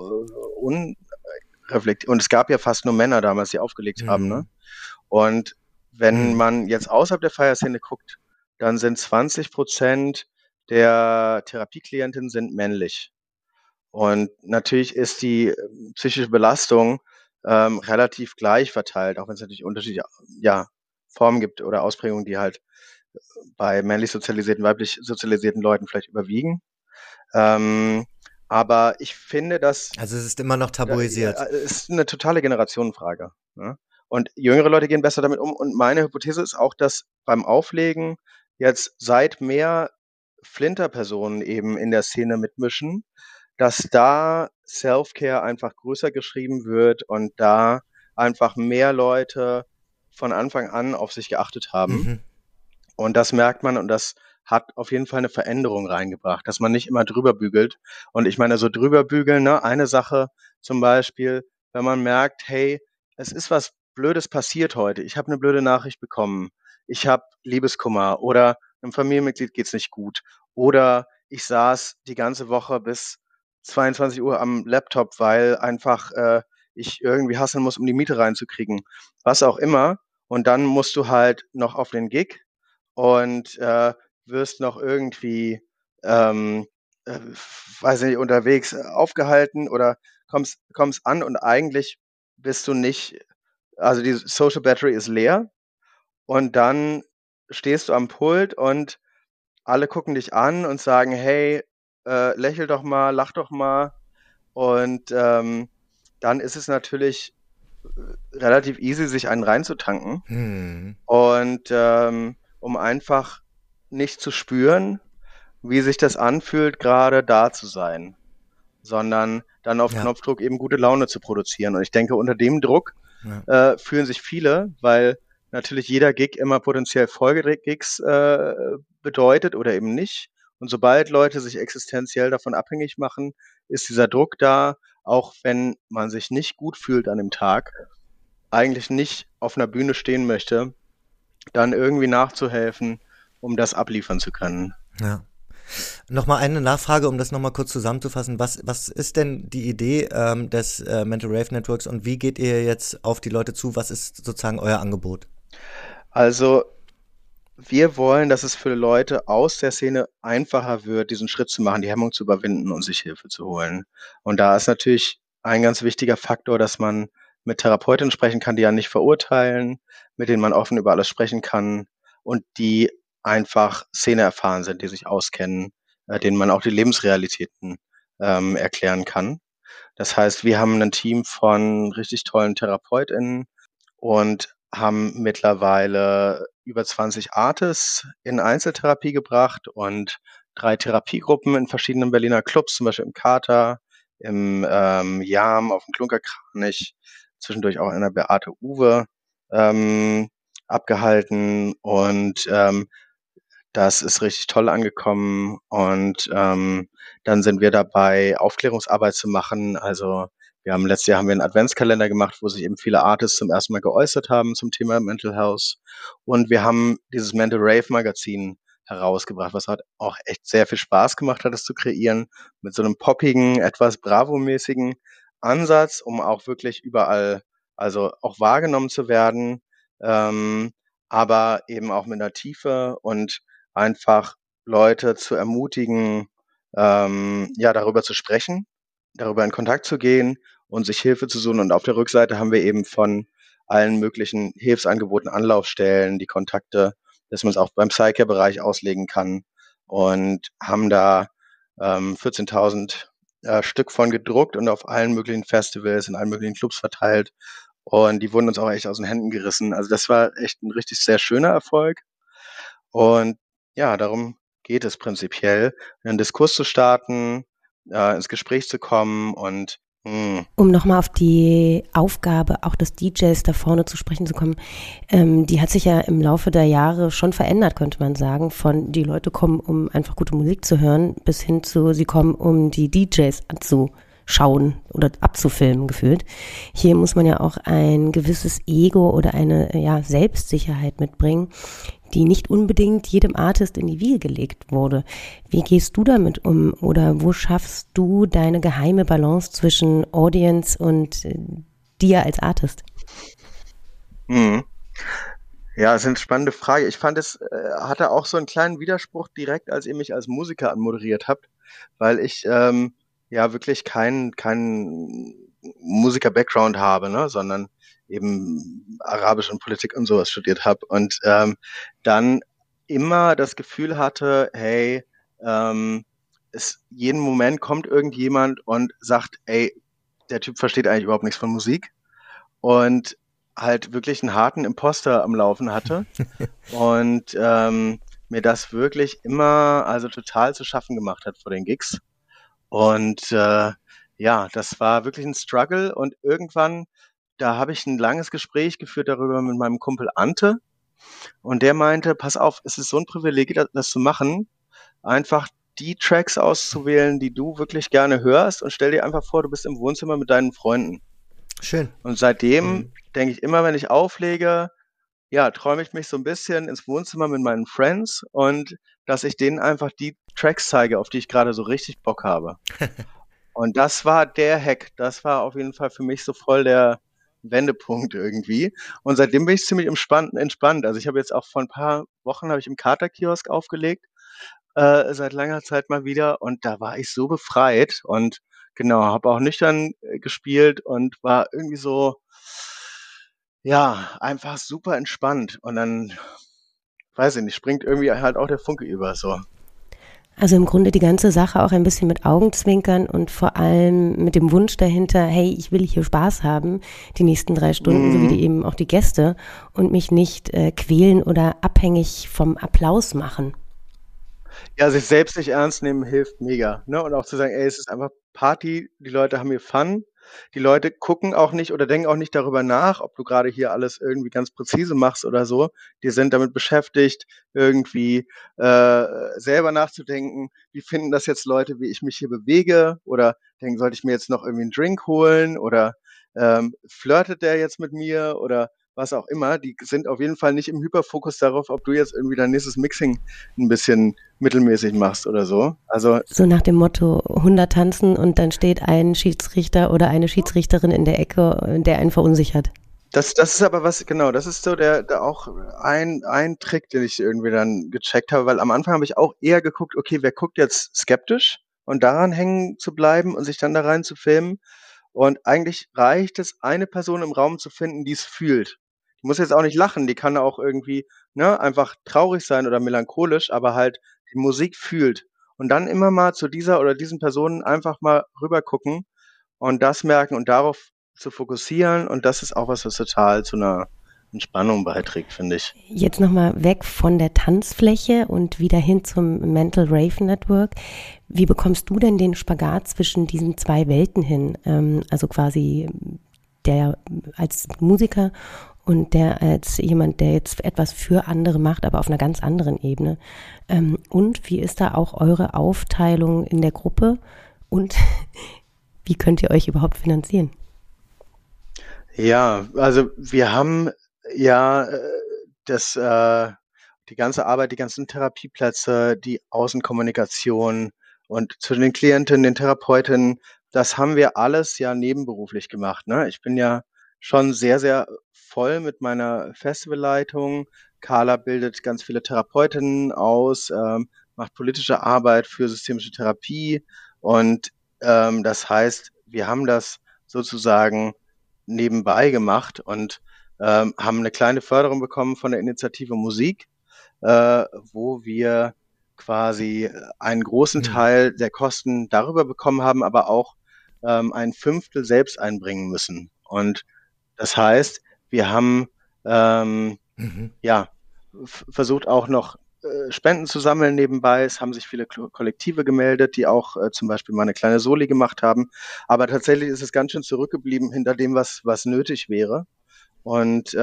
unreflektiert. Und es gab ja fast nur Männer damals, die aufgelegt haben, ne? Mhm. Und wenn Mhm. man jetzt außerhalb der Feierszene guckt, dann sind 20% der Therapieklientinnen sind männlich. Und natürlich ist die psychische Belastung relativ gleich verteilt, auch wenn es natürlich unterschiedliche ja, Formen gibt oder Ausprägungen, die halt bei männlich sozialisierten, weiblich sozialisierten Leuten vielleicht überwiegen. Ähm, aber ich finde, dass Also es ist immer noch ja, tabuisiert. ist eine totale Generationenfrage, ne? Und jüngere Leute gehen besser damit um. Und meine Hypothese ist auch, dass beim Auflegen jetzt seit mehr Flinterpersonen eben in der Szene mitmischen, dass da Self-Care einfach größer geschrieben wird und da einfach mehr Leute von Anfang an auf sich geachtet haben. Mhm. Und das merkt man und das hat auf jeden Fall eine Veränderung reingebracht, dass man nicht immer drüber bügelt. Und ich meine, so drüber bügeln, ne, eine Sache zum Beispiel, wenn man merkt, hey, es ist was Blödes passiert heute. Ich habe eine blöde Nachricht bekommen. Ich habe Liebeskummer oder einem Familienmitglied geht's nicht gut. Oder ich saß die ganze Woche bis 22 Uhr am Laptop, weil einfach ich irgendwie hasseln muss, um die Miete reinzukriegen. Was auch immer. Und dann musst du halt noch auf den Gig und wirst noch irgendwie, ähm, weiß nicht, unterwegs aufgehalten oder kommst an und eigentlich bist du nicht, also die Social Battery ist leer und dann stehst du am Pult und alle gucken dich an und sagen, hey, lächel doch mal, lach doch mal. Und dann ist es natürlich relativ easy, sich einen reinzutanken. Hm. Und um einfach nicht zu spüren, wie sich das anfühlt, gerade da zu sein, sondern dann auf Ja, Knopfdruck eben gute Laune zu produzieren. Und ich denke, unter dem Druck ja. fühlen sich viele, weil natürlich jeder Gig immer potenziell Folgegigs bedeutet oder eben nicht. Und sobald Leute sich existenziell davon abhängig machen, ist dieser Druck da, auch wenn man sich nicht gut fühlt an dem Tag, eigentlich nicht auf einer Bühne stehen möchte, dann irgendwie nachzuhelfen, um das abliefern zu können. Ja. Nochmal eine Nachfrage, um das nochmal kurz zusammenzufassen. Was ist denn die Idee des Mental Rave Networks und wie geht ihr jetzt auf die Leute zu? Was ist sozusagen euer Angebot? Also wir wollen, dass es für Leute aus der Szene einfacher wird, diesen Schritt zu machen, die Hemmung zu überwinden und sich Hilfe zu holen. Und da ist natürlich ein ganz wichtiger Faktor, dass man mit Therapeutinnen sprechen kann, die ja nicht verurteilen, mit denen man offen über alles sprechen kann und die einfach Szene erfahren sind, die sich auskennen, denen man auch die Lebensrealitäten erklären kann. Das heißt, wir haben ein Team von richtig tollen TherapeutInnen und haben mittlerweile über 20 Artists in Einzeltherapie gebracht und 3 Therapiegruppen in verschiedenen Berliner Clubs, zum Beispiel im Kater, im Jam, auf dem Klunkerkranich, zwischendurch auch in der Beate Uwe ähm, abgehalten. Und das ist richtig toll angekommen und dann sind wir dabei, Aufklärungsarbeit zu machen. Also letztes Jahr haben wir einen Adventskalender gemacht, wo sich eben viele Artists zum ersten Mal geäußert haben zum Thema Mental Health. Und wir haben dieses Mental Rave Magazin herausgebracht, was halt auch echt sehr viel Spaß gemacht hat, das zu kreieren, mit so einem poppigen, etwas Bravo-mäßigen Ansatz, um auch wirklich überall, also auch wahrgenommen zu werden, ähm, aber eben auch mit einer Tiefe und einfach Leute zu ermutigen, ja, darüber zu sprechen, darüber in Kontakt zu gehen und sich Hilfe zu suchen. Und auf der Rückseite haben wir eben von allen möglichen Hilfsangeboten, Anlaufstellen, die Kontakte, dass man es auch beim Psycare-Bereich auslegen kann und haben da 14.000 Stück von gedruckt und auf allen möglichen Festivals, in allen möglichen Clubs verteilt. Und die wurden uns auch echt aus den Händen gerissen. Also das war echt ein richtig sehr schöner Erfolg. Und ja, darum geht es prinzipiell, einen Diskurs zu starten, ins Gespräch zu kommen und Um nochmal auf die Aufgabe auch des DJs da vorne zu sprechen zu kommen, die hat sich ja im Laufe der Jahre schon verändert, könnte man sagen. Von die Leute kommen, um einfach gute Musik zu hören, bis hin zu, sie kommen, um die DJs anzuschauen oder abzufilmen gefühlt. Hier muss man ja auch ein gewisses Ego oder eine Selbstsicherheit mitbringen, die nicht unbedingt jedem Artist in die Wiege gelegt wurde. Wie gehst du damit um oder wo schaffst du deine geheime Balance zwischen Audience und dir als Artist? hm. Ja, das ist eine spannende Frage. Ich fand, es hatte auch so einen kleinen Widerspruch direkt, als ihr mich als Musiker anmoderiert habt, weil ich ja wirklich keinen Musiker-Background habe, ne, sondern eben Arabisch und Politik und sowas studiert habe und dann immer das Gefühl hatte, hey, ähm, jeden Moment kommt irgendjemand und sagt, ey, der Typ versteht eigentlich überhaupt nichts von Musik und halt wirklich einen harten Imposter am Laufen hatte und mir das wirklich immer, also total zu schaffen gemacht hat vor den Gigs. Und ja, das war wirklich ein Struggle und irgendwann, da habe ich ein langes Gespräch geführt darüber mit meinem Kumpel Ante und der meinte, pass auf, es ist so ein Privileg, das zu machen, einfach die Tracks auszuwählen, die du wirklich gerne hörst und stell dir einfach vor, du bist im Wohnzimmer mit deinen Freunden. Schön. Und seitdem Mhm. denke ich immer, wenn ich auflege, ja, träume ich mich so ein bisschen ins Wohnzimmer mit meinen Friends und dass ich denen einfach die Tracks zeige, auf die ich gerade so richtig Bock habe. Und das war der Hack. Das war auf jeden Fall für mich so voll der Wendepunkt irgendwie. Und seitdem bin ich ziemlich entspannt. Also ich habe jetzt auch vor ein paar Wochen habe ich im Kater-Kiosk aufgelegt, seit langer Zeit mal wieder. Und da war ich so befreit und genau, habe auch nüchtern gespielt und war irgendwie so ja, einfach super entspannt und dann, weiß ich nicht, springt irgendwie halt auch der Funke über so. Also im Grunde die ganze Sache auch ein bisschen mit Augenzwinkern und vor allem mit dem Wunsch dahinter, hey, ich will hier Spaß haben, die nächsten 3 Stunden, so wie die Mhm. eben auch die Gäste und mich nicht quälen oder abhängig vom Applaus machen. Ja, sich selbst nicht ernst nehmen hilft mega, ne? Und auch zu sagen: „Ey, es ist einfach Party, die Leute haben hier Fun.“ Die Leute gucken auch nicht oder denken auch nicht darüber nach, ob du grade hier alles irgendwie ganz präzise machst oder so. Die sind damit beschäftigt, irgendwie, selber nachzudenken: „Wie finden das jetzt Leute, wie ich mich hier bewege?“ Oder denken: „Sollte ich mir jetzt noch irgendwie 'n Drink holen?“ Oder, „Flirtet der jetzt mit mir?“ Oder was auch immer. Die sind auf jeden Fall nicht im Hyperfokus darauf, ob du jetzt irgendwie dein nächstes Mixing 'n bisschen mittelmäßig machst oder so. Also, So nach dem Motto 100 tanzen und dann steht ein Schiedsrichter oder eine Schiedsrichterin in der Ecke, der einen verunsichert. das ist aber was genau, das ist so der auch ein Trick, den ich irgendwie dann gecheckt habe, weil am Anfang habe ich auch eher geguckt: „Okay, wer guckt jetzt skeptisch?“ Und daran hängen zu bleiben und sich dann da rein zu filmen. Und eigentlich reicht es, eine Person im Raum zu finden, die's fühlt. Die muss jetzt auch nicht lachen, die kann auch irgendwie, ne, einfach traurig sein oder melancholisch, aber halt die Musik fühlt. Und dann immer mal zu dieser oder diesen Personen einfach mal rüber gucken und das merken und darauf zu fokussieren. Und das ist auch was, was total zu 'ner Entspannung beiträgt, finde ich. Jetzt nochmal weg von der Tanzfläche und wieder hin zum Mental Rave Network. Wie bekommst du denn den Spagat zwischen diesen zwei Welten hin? Also quasi der als Musiker und der als jemand, der jetzt etwas für andere macht, aber auf einer ganz anderen Ebene. Und wie ist da auch eure Aufteilung in der Gruppe? Und wie könnt ihr euch überhaupt finanzieren? Ja, also wir haben ja, das die ganze Arbeit, die ganzen Therapieplätze, die Außenkommunikation und zwischen den Klientinnen, den Therapeutinnen, das haben wir alles ja nebenberuflich gemacht, ne? Ich bin ja schon sehr, sehr voll mit meiner Festivalleitung. Carla bildet ganz viele Therapeutinnen aus, macht politische Arbeit für systemische Therapie und, das heißt, wir haben das sozusagen nebenbei gemacht und, haben 'ne kleine Förderung bekommen von der Initiative Musik, wo wir quasi einen großen Mhm. Teil der Kosten darüber bekommen haben, aber auch, 1/5 selbst einbringen müssen. Und das heißt, wir haben, ähm, Mhm. ja, versucht auch noch, Spenden zu sammeln nebenbei. Es haben sich viele Kollektive gemeldet, die auch, zum Beispiel mal eine kleine Soli gemacht haben. Aber tatsächlich ist es ganz schön zurückgeblieben hinter dem, was nötig wäre. Und,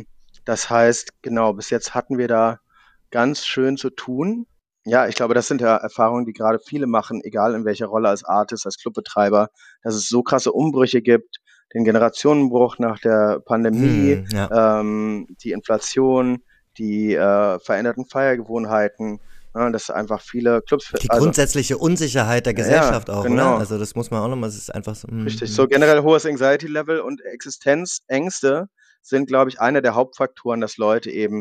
das heißt, genau, bis jetzt hatten wir da ganz schön zu tun. Ja, ich glaube, das sind ja Erfahrungen, die gerade viele machen, egal in welcher Rolle als Artist, als Clubbetreiber, dass es so krasse Umbrüche gibt, den Generationenbruch nach der Pandemie, Mhm, ja. die Inflation, die, veränderten Feiergewohnheiten, ne, dass einfach viele Clubs Die also grundsätzliche Unsicherheit der ja, Gesellschaft auch, oder? genau. Also das muss man auch nochmal, es ist einfach so. Richtig, so Mhm. generell hohes Anxiety-Level und Existenzängste sind, glaube ich, einer der Hauptfaktoren, dass Leute eben,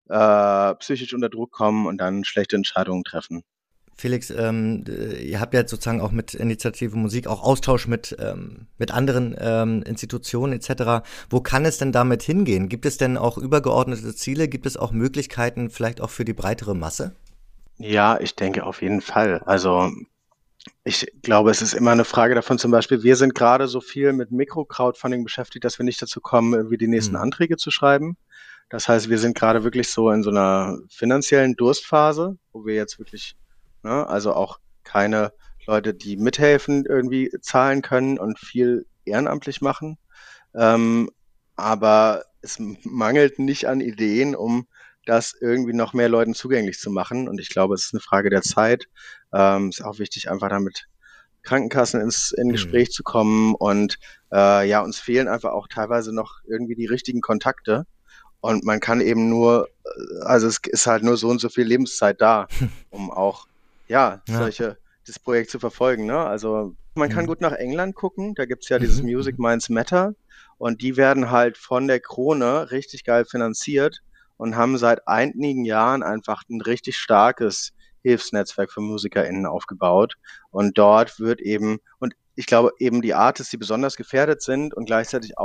psychisch unter Druck kommen und dann schlechte Entscheidungen treffen. Felix, ihr habt ja jetzt sozusagen auch mit Initiative Musik auch Austausch mit anderen Institutionen etc. Wo kann es denn damit hingehen? Gibt es denn auch übergeordnete Ziele? Gibt es auch Möglichkeiten vielleicht auch für die breitere Masse? Ja, ich denke auf jeden Fall. Also, ich glaube, es ist immer eine Frage davon zum Beispiel, wir sind gerade so viel mit Mikro-Crowdfunding beschäftigt, dass wir nicht dazu kommen, irgendwie die nächsten Mhm. Anträge zu schreiben. Das heißt, wir sind gerade wirklich so in so einer finanziellen Durstphase, wo wir jetzt wirklich, ne, also auch keine Leute, die mithelfen, irgendwie zahlen können und viel ehrenamtlich machen. Ähm, aber es mangelt nicht an Ideen, um das irgendwie noch mehr Leuten zugänglich zu machen. Und ich glaube, es ist eine Frage der Zeit. Ist auch wichtig, einfach da mit Krankenkassen in Mhm. Gespräch zu kommen. Und ja, uns fehlen einfach auch teilweise noch irgendwie die richtigen Kontakte. Und man kann eben nur, also es ist halt nur so und so viel Lebenszeit da, um auch, ja, Ja. das Projekt zu verfolgen. Ne? Also man kann Mhm. gut nach England gucken, da gibt's ja dieses Mhm. Music Mhm. Minds Matter und die werden halt von der Krone richtig geil finanziert und haben seit einigen Jahren einfach ein richtig starkes Hilfsnetzwerk für MusikerInnen aufgebaut. Und dort wird eben, und ich glaube eben die Artists, die besonders gefährdet sind und gleichzeitig auch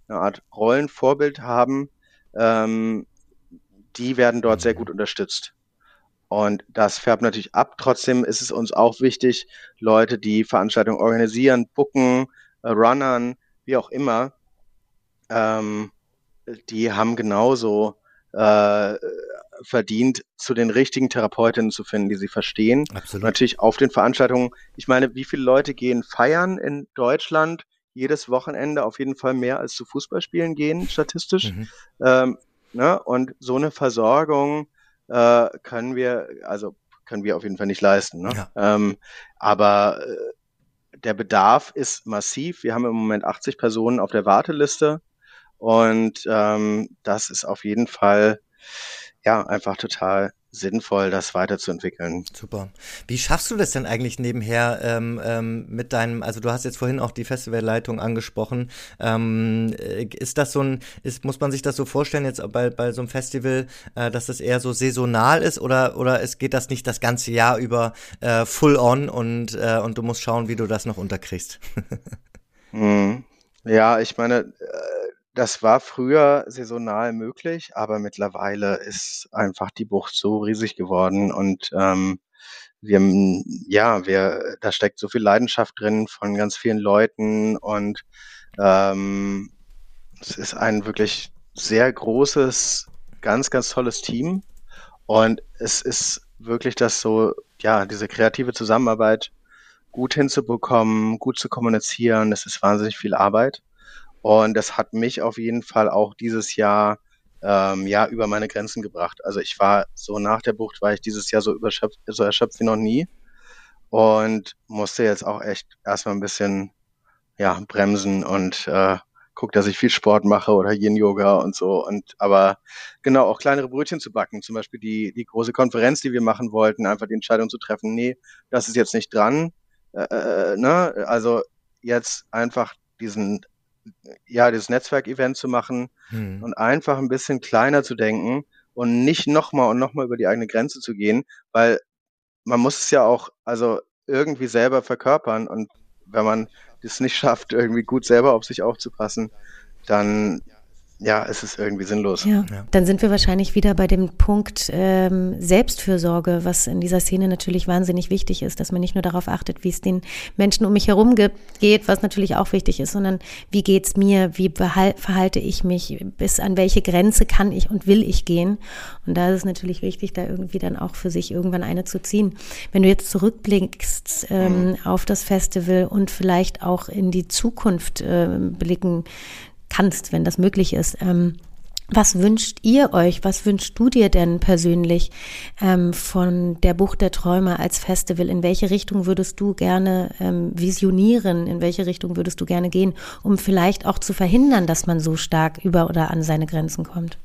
eine Art Rollenvorbild haben, ähm, die werden dort sehr gut unterstützt. Und das färbt natürlich ab. Trotzdem ist es uns auch wichtig, Leute, die Veranstaltungen organisieren, booken, runnern, wie auch immer, ähm, die haben genauso äh, verdient, zu den richtigen Therapeutinnen zu finden, die sie verstehen. Und Absolut. natürlich auf den Veranstaltungen, ich meine, wie viele Leute gehen feiern in Deutschland jedes Wochenende? Auf jeden Fall mehr als zu Fußballspielen gehen, statistisch. Mhm. Ne? Und so eine Versorgung können wir auf jeden Fall nicht leisten. Ne? Ja. Aber der Bedarf ist massiv. Wir haben im Moment 80 Personen auf der Warteliste. Und das ist auf jeden Fall ja einfach total sinnvoll, das weiterzuentwickeln. Super. Wie schaffst du das denn eigentlich nebenher mit deinem, also du hast jetzt vorhin auch die Festivalleitung angesprochen, ist das muss man sich das so vorstellen jetzt bei so einem Festival, dass das eher so saisonal ist oder geht das nicht das ganze Jahr über full on und du musst schauen, wie du das noch unterkriegst? Mhm. Ja, ich meine, das war früher saisonal möglich, aber mittlerweile ist einfach die Bucht so riesig geworden und da steckt so viel Leidenschaft drin von ganz vielen Leuten und ähm, es ist ein wirklich sehr großes, ganz, ganz tolles Team und es ist wirklich diese kreative Zusammenarbeit gut hinzubekommen, gut zu kommunizieren. Das ist wahnsinnig viel Arbeit. Und das hat mich auf jeden Fall auch dieses Jahr über meine Grenzen gebracht. Also ich war so nach der Bucht, war ich dieses Jahr so erschöpft wie noch nie und musste jetzt auch echt erstmal ein bisschen bremsen und guck, dass ich viel Sport mache oder Yin-Yoga und so. Aber genau, auch kleinere Brötchen zu backen. Zum Beispiel die große Konferenz, die wir machen wollten, einfach die Entscheidung zu treffen, nee, das ist jetzt nicht dran. Ne? Also jetzt einfach dieses Netzwerkevent zu machen Hm. und einfach ein bisschen kleiner zu denken und nicht nochmal und nochmal über die eigene Grenze zu gehen, weil man muss es ja auch also irgendwie selber verkörpern und wenn man das nicht schafft, irgendwie gut selber auf sich aufzupassen, dann ist es irgendwie sinnlos. Ja, Ja. dann sind wir wahrscheinlich wieder bei dem Punkt Selbstfürsorge, was in dieser Szene natürlich wahnsinnig wichtig ist, dass man nicht nur darauf achtet, wie es den Menschen um mich herum geht, was natürlich auch wichtig ist, sondern wie geht's mir, wie verhalte ich mich, bis an welche Grenze kann ich und will ich gehen. Und da ist es natürlich wichtig, da irgendwie dann auch für sich irgendwann eine zu ziehen. Wenn du jetzt zurückblickst auf das Festival und vielleicht auch in die Zukunft blicken kannst, wenn das möglich ist, was wünscht ihr euch? Was wünschst du dir denn persönlich von der Bucht der Träume als Festival? In welche Richtung würdest du gerne visionieren? In welche Richtung würdest du gerne gehen, um vielleicht auch zu verhindern, dass man so stark über oder an seine Grenzen kommt?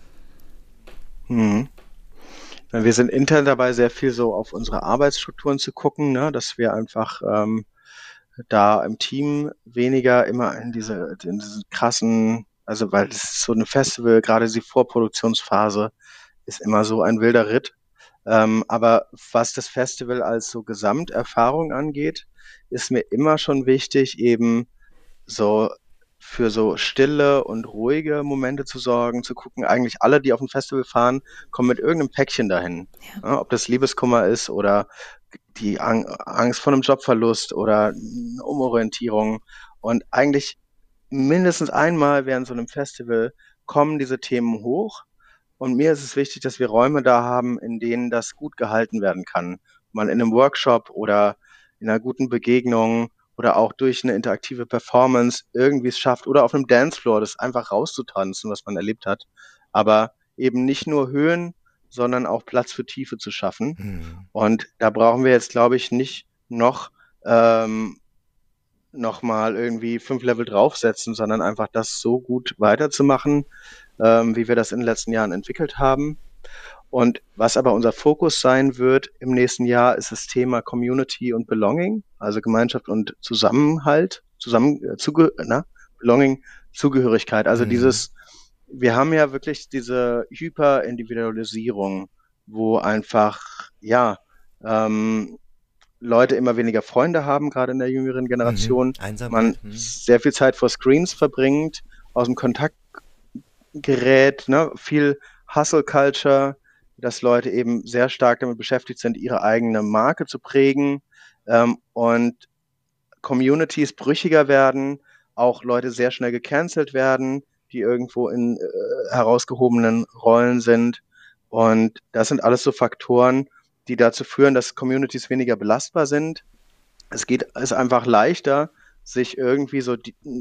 Mhm. Wir sind intern dabei, sehr viel so auf unsere Arbeitsstrukturen zu gucken, ne? Dass wir einfach da im Team weniger immer in diesen krassen, also weil das ist so ein Festival, gerade die Vorproduktionsphase ist immer so ein wilder Ritt. Aber was das Festival als so Gesamterfahrung angeht, ist mir immer schon wichtig, eben so für so stille und ruhige Momente zu sorgen, zu gucken, eigentlich alle, die auf ein Festival fahren, kommen mit irgendeinem Päckchen dahin. Ja. Ja, ob das Liebeskummer ist oder die Angst vor einem Jobverlust oder eine Umorientierung. Und eigentlich mindestens einmal während so einem Festival kommen diese Themen hoch. Und mir ist es wichtig, dass wir Räume da haben, in denen das gut gehalten werden kann. Mal in einem Workshop oder in einer guten Begegnung oder auch durch eine interaktive Performance irgendwie es schafft oder auf einem Dancefloor das einfach rauszutanzen, was man erlebt hat. Aber eben nicht nur Höhen, sondern auch Platz für Tiefe zu schaffen. Hm. Und da brauchen wir jetzt, glaube ich, nicht noch mal irgendwie 5 Level draufsetzen, sondern einfach das so gut weiterzumachen, wie wir das in den letzten Jahren entwickelt haben. Und was aber unser Fokus sein wird im nächsten Jahr, ist das Thema Community und Belonging, also Gemeinschaft und Zusammenhalt, Belonging, Zugehörigkeit. Also Hm. wir haben ja wirklich diese Hyperindividualisierung, wo einfach, Leute immer weniger Freunde haben, gerade in der jüngeren Mhm. Generation, man Einsamkeit. Hm. sehr viel Zeit vor Screens verbringt aus dem Kontakt gerät, ne? Viel Hustle Culture, dass Leute eben sehr stark damit beschäftigt sind, ihre eigene Marke zu prägen, und Communities brüchiger werden, auch Leute sehr schnell gecancelt werden, die irgendwo in herausgehobenen Rollen sind. Und das sind alles so Faktoren, die dazu führen, dass Communities weniger belastbar sind. Es ist einfach leichter, sich irgendwie so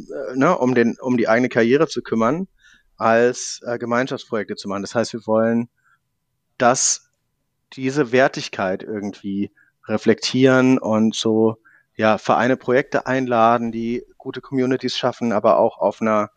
um die eigene Karriere zu kümmern, als Gemeinschaftsprojekte zu machen. Das heißt, wir wollen, dass diese Wertigkeit irgendwie reflektieren und so Vereine, Projekte einladen, die gute Communities schaffen, aber auch auf einer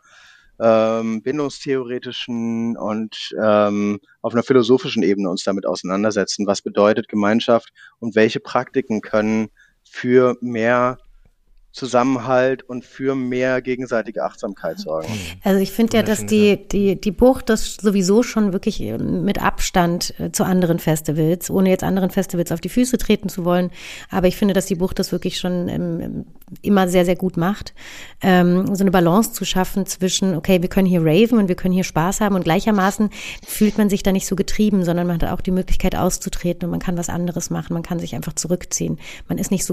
bindungstheoretischen und auf einer philosophischen Ebene uns damit auseinandersetzen. Was bedeutet Gemeinschaft und welche Praktiken können für mehr Zusammenhalt und für mehr gegenseitige Achtsamkeit sorgen. Also ich finde ja, dass die Bucht das sowieso schon wirklich mit Abstand zu anderen Festivals, ohne jetzt anderen Festivals auf die Füße treten zu wollen, aber ich finde, dass die Bucht das wirklich schon immer sehr, sehr gut macht, so eine Balance zu schaffen zwischen, okay, wir können hier raven und wir können hier Spaß haben und gleichermaßen fühlt man sich da nicht so getrieben, sondern man hat auch die Möglichkeit auszutreten und man kann was anderes machen, man kann sich einfach zurückziehen. Man ist nicht so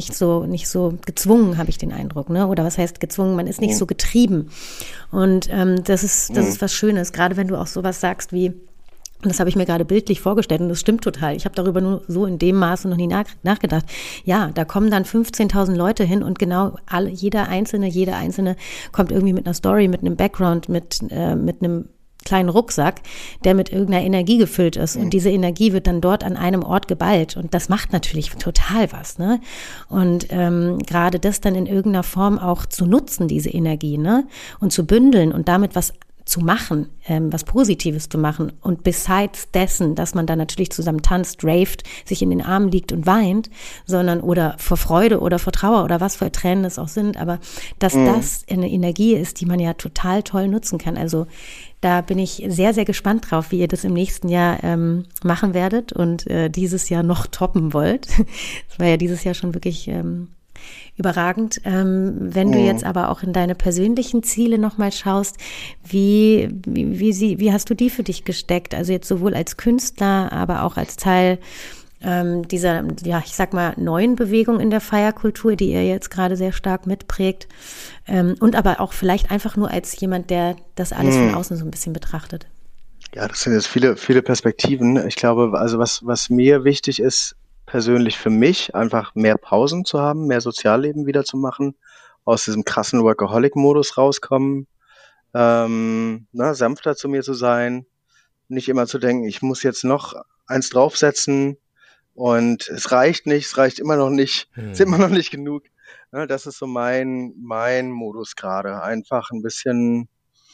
gezwungen, habe ich den Eindruck, ne? Oder was heißt gezwungen? Man ist nicht so getrieben. Und das ist was Schönes, gerade wenn du auch sowas sagst wie, und das habe ich mir gerade bildlich vorgestellt und das stimmt total. Ich habe darüber nur so in dem Maße noch nie nachgedacht. Ja, da kommen dann 15.000 Leute hin und genau jeder Einzelne kommt irgendwie mit einer Story, mit einem Background, mit einem kleinen Rucksack, der mit irgendeiner Energie gefüllt ist. Und diese Energie wird dann dort an einem Ort geballt. Und das macht natürlich total was, ne? Und gerade das dann in irgendeiner Form auch zu nutzen, diese Energie, ne? Und zu bündeln und damit was zu machen, was Positives zu machen. Und besides dessen, dass man da natürlich zusammen tanzt, raved, sich in den Armen liegt und weint, sondern oder vor Freude oder vor Trauer oder was für Tränen es auch sind, aber dass das eine Energie ist, die man ja total toll nutzen kann. Also da bin ich sehr, sehr gespannt drauf, wie ihr das im nächsten Jahr machen werdet und dieses Jahr noch toppen wollt. Das war ja dieses Jahr schon wirklich überragend. Wenn du jetzt aber auch in deine persönlichen Ziele nochmal schaust, wie hast du die für dich gesteckt? Also jetzt sowohl als Künstler, aber auch als Teil dieser, ich sag mal, neuen Bewegung in der Feierkultur, die ihr jetzt gerade sehr stark mitprägt. Und aber auch vielleicht einfach nur als jemand, der das alles von außen so ein bisschen betrachtet. Ja, das sind jetzt viele, viele Perspektiven. Ich glaube, also was mir wichtig ist, persönlich für mich, einfach mehr Pausen zu haben, mehr Sozialleben wieder zu machen, aus diesem krassen Workaholic-Modus rauskommen, sanfter zu mir zu sein, nicht immer zu denken, ich muss jetzt noch eins draufsetzen und es reicht immer noch nicht, ist immer noch nicht genug. Ja, das ist so mein Modus gerade, einfach ein bisschen,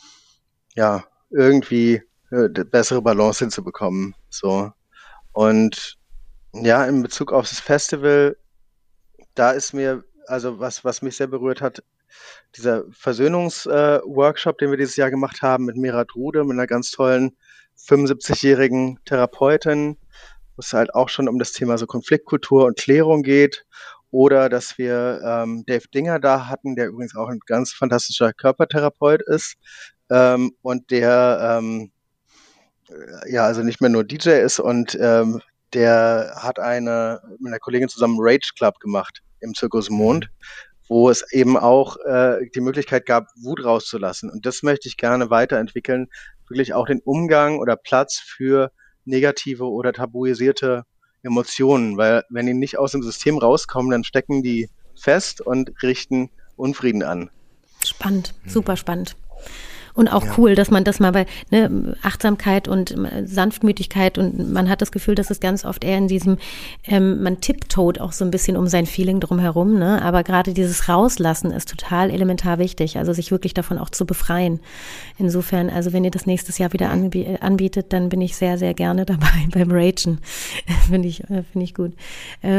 irgendwie bessere Balance hinzubekommen, so. Und ja, in Bezug auf das Festival, da ist mir, also was mich sehr berührt hat, dieser Versöhnungsworkshop, den wir dieses Jahr gemacht haben mit Merat Rude, mit einer ganz tollen 75-jährigen Therapeutin, wo es halt auch schon um das Thema so Konfliktkultur und Klärung geht. Oder dass wir Dave Dinger da hatten, der übrigens auch ein ganz fantastischer Körpertherapeut ist und der also nicht mehr nur DJ ist und der hat mit einer Kollegin zusammen Rage Club gemacht im Zirkus Mond, wo es eben auch die Möglichkeit gab, Wut rauszulassen. Und das möchte ich gerne weiterentwickeln, wirklich auch den Umgang oder Platz für negative oder tabuisierte Emotionen, weil wenn die nicht aus dem System rauskommen, dann stecken die fest und richten Unfrieden an. Spannend, super spannend. Und auch cool, dass man das mal bei Achtsamkeit und Sanftmütigkeit und man hat das Gefühl, dass es ganz oft eher in diesem, man tiptoed auch so ein bisschen um sein Feeling drumherum, ne? Aber gerade dieses Rauslassen ist total elementar wichtig, also sich wirklich davon auch zu befreien. Insofern, also wenn ihr das nächstes Jahr wieder anbietet, dann bin ich sehr, sehr gerne dabei beim Ragen. Finde ich gut. Ja,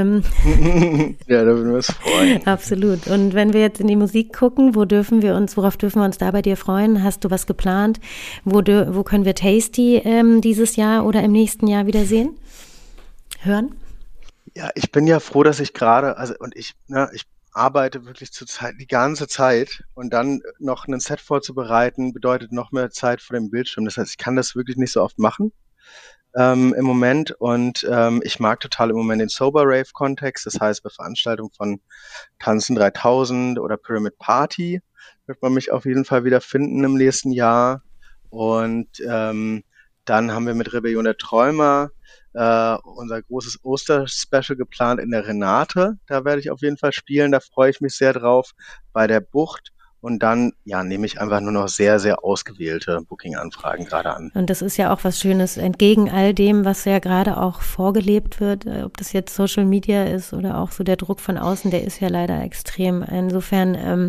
da würden wir uns freuen. Absolut. Und wenn wir jetzt in die Musik gucken, worauf dürfen wir uns da bei dir freuen? Hast du was geplant? Wo können wir Tasty dieses Jahr oder im nächsten Jahr wieder hören? Ja, ich bin ja froh, dass ich gerade, ich arbeite wirklich die ganze Zeit und dann noch ein Set vorzubereiten, bedeutet noch mehr Zeit vor dem Bildschirm. Das heißt, ich kann das wirklich nicht so oft machen im Moment und ich mag total im Moment den Sober-Rave-Kontext. Das heißt, bei Veranstaltungen von Tanzen 3000 oder Pyramid Party wird man mich auf jeden Fall wieder finden im nächsten Jahr. Und dann haben wir mit Rebellion der Träumer unser großes Oster-Special geplant in der Renate. Da werde ich auf jeden Fall spielen, da freue ich mich sehr drauf. Bei der Bucht. Und dann, nehme ich einfach nur noch sehr, sehr ausgewählte Booking-Anfragen gerade an. Und das ist ja auch was Schönes, entgegen all dem, was ja gerade auch vorgelebt wird, ob das jetzt Social Media ist oder auch so der Druck von außen, der ist ja leider extrem. Insofern,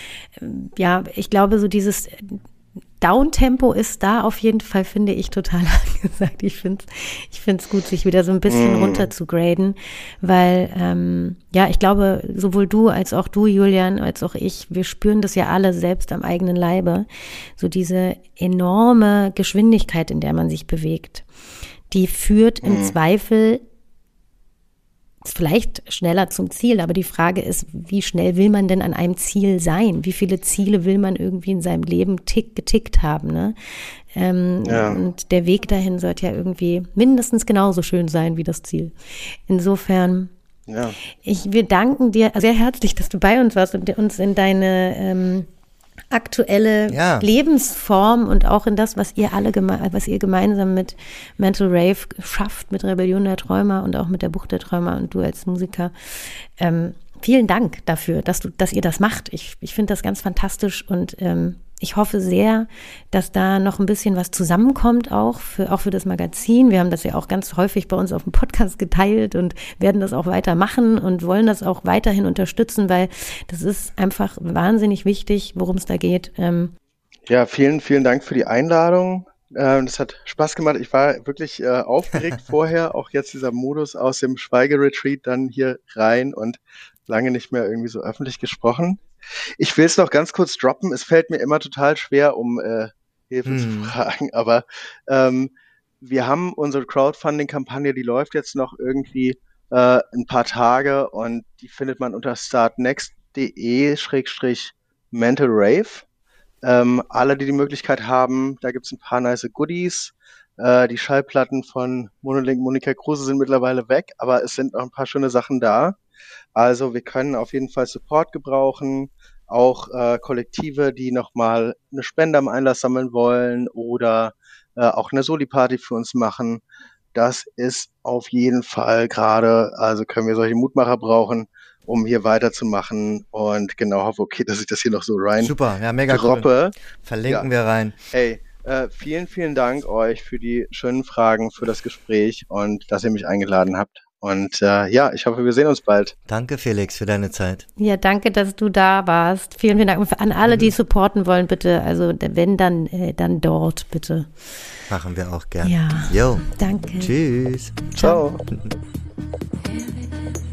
ich glaube, so dieses Downtempo ist da auf jeden Fall, finde ich, total angesagt. Ich finde es gut, sich wieder so ein bisschen runter zu graden, weil, ich glaube, sowohl du als auch du, Julian, als auch ich, wir spüren das ja alle selbst am eigenen Leibe. So diese enorme Geschwindigkeit, in der man sich bewegt, die führt im Zweifel vielleicht schneller zum Ziel, aber die Frage ist, wie schnell will man denn an einem Ziel sein? Wie viele Ziele will man irgendwie in seinem Leben getickt haben, ne? Und der Weg dahin sollte ja irgendwie mindestens genauso schön sein wie das Ziel. Insofern, wir danken dir sehr herzlich, dass du bei uns warst und uns in deine aktuelle Lebensform und auch in das, was ihr gemeinsam mit Mental Rave schafft, mit Rebellion der Träumer und auch mit der Bucht der Träumer und du als Musiker. Vielen Dank dafür, dass ihr das macht. Ich finde das ganz fantastisch und ich hoffe sehr, dass da noch ein bisschen was zusammenkommt, auch für das Magazin. Wir haben das ja auch ganz häufig bei uns auf dem Podcast geteilt und werden das auch weitermachen und wollen das auch weiterhin unterstützen, weil das ist einfach wahnsinnig wichtig, worum es da geht. Vielen, vielen Dank für die Einladung. Das hat Spaß gemacht. Ich war wirklich aufgeregt vorher, auch jetzt dieser Modus aus dem Schweigeretreat dann hier rein und lange nicht mehr irgendwie so öffentlich gesprochen. Ich will es noch ganz kurz droppen. Es fällt mir immer total schwer, um Hilfe zu fragen, aber wir haben unsere Crowdfunding-Kampagne, die läuft jetzt noch irgendwie ein paar Tage und die findet man unter startnext.de/mentalrave. Alle, die Möglichkeit haben, da gibt's ein paar nice Goodies. Die Schallplatten von Monolink Monika Kruse sind mittlerweile weg, aber es sind noch ein paar schöne Sachen da. Also wir können auf jeden Fall Support gebrauchen, auch Kollektive, die nochmal eine Spende am Einlass sammeln wollen oder auch eine Soli-Party für uns machen. Das ist auf jeden Fall gerade, also können wir solche Mutmacher brauchen, um hier weiterzumachen und genau hoffe, okay, dass ich das hier noch so rein Super, ja, mega droppe. Cool. Verlinken wir rein. Hey, vielen, vielen Dank euch für die schönen Fragen, für das Gespräch und dass ihr mich eingeladen habt. Und ich hoffe, wir sehen uns bald. Danke, Felix, für deine Zeit. Ja, danke, dass du da warst. Vielen, vielen Dank. Und an alle, die supporten wollen, bitte, also wenn, dann dort, bitte. Machen wir auch gerne. Ja, Jo. danke. Tschüss. Ciao.